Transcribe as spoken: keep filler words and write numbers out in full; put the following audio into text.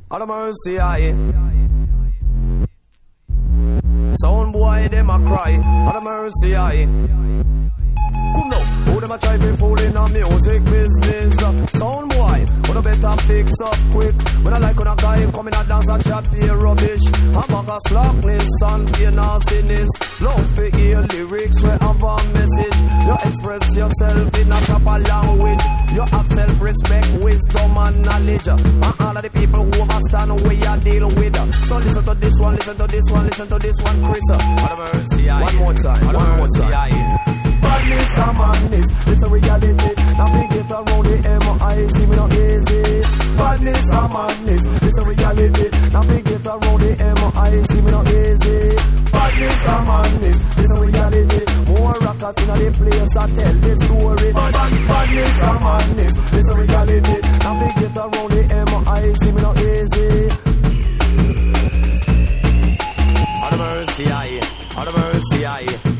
All the mercy I. Sound boy, them a cry. All the mercy I. Come now, who them a try be fooling on music business? Sound boy, who the better fix up quick. When I like when a guy come in a dance and chat be rubbish. I'm back a slackness and be nastiness. Love for hear lyrics where have a message. You express yourself in a proper language. You have self-respect, wisdom and knowledge. And all of the people who understand where you deal with. So listen to this one, listen to this one, listen to this one, Chris. One more time, one more time. Badness and madness, it's a reality. Now we get around the M I C, we not easy. Badness and madness, it's a reality. Now we get around the M I C, we not easy. Badness and madness, it's a reality. More rockers in the place, I tell the story. Bad, bad, badness and madness, it's a reality. Now we get around the M I C, we not easy. All the mercy I, all the mercy I.